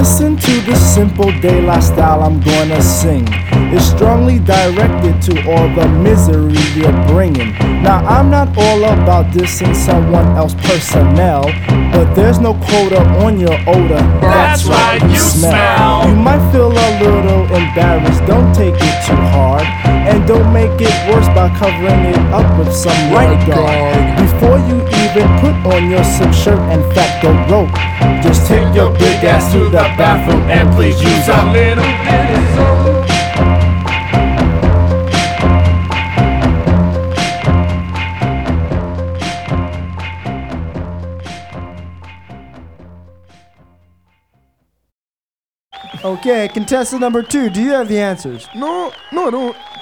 Listen to the simple De La style I'm gonna sing. It's strongly directed to all the misery you're bringing. Now I'm not all about dissing someone else's personnel, but there's no quota on your odor. That's right, you smell. You might feel a little embarrassed, don't take it too hard. And don't make it worse by covering it up with some right guard. Before you even put on your silk shirt and fat goat rope, just take your big ass to the bathroom and please use a little bit of soap. Okay, contestant number 2, do you have the answers? No, I don't.